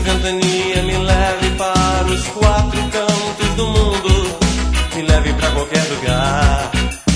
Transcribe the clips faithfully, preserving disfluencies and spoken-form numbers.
ventania, me leve para os quatro cantos do mundo, me leve pra qualquer lugar.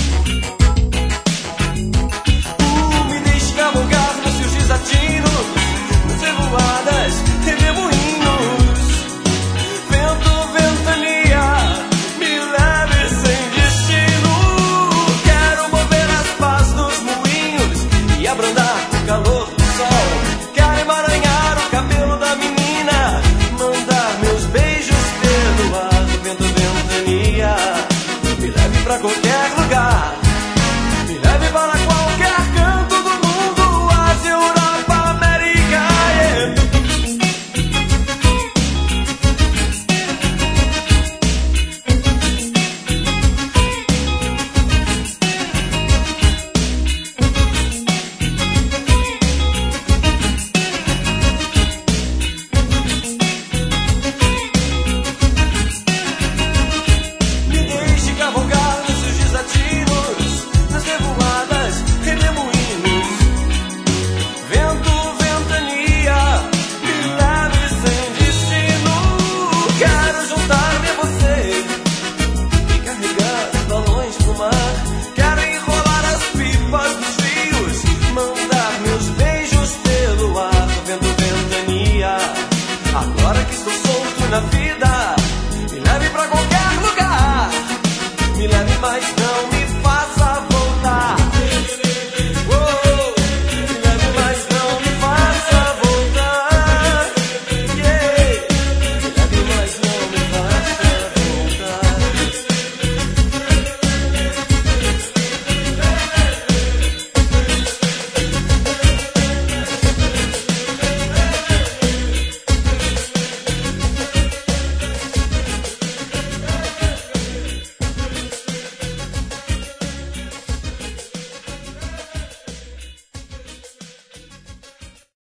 Uh, me deixe cavalgar nos seus desatinos, nas revoadas e redemoinhos. Vento, ventania, me leve sem destino. Quero mover as pás dos moinhos e abrandar o calor do sol. Quero emaranhar o cabelo da menina, mandar meus beijos pelo ar. Vento, ventania, me leve pra qualquer lugar, me leve para qualquer canto do mundo, Ásia, Europa, América. Yeah. Me deixe cavalgar nos seus desatinos, nas revoadas e redemoinhos. Vento, ventania, me leve sem destino. Quero juntar-me a você e carregar os balões pro mar. Quero enrolar as pipas dos rios, mandar meus beijos pelo ar. Vento, ventania, agora que estou solto na vida, me leve pra qualquer lugar, me leve, mas não me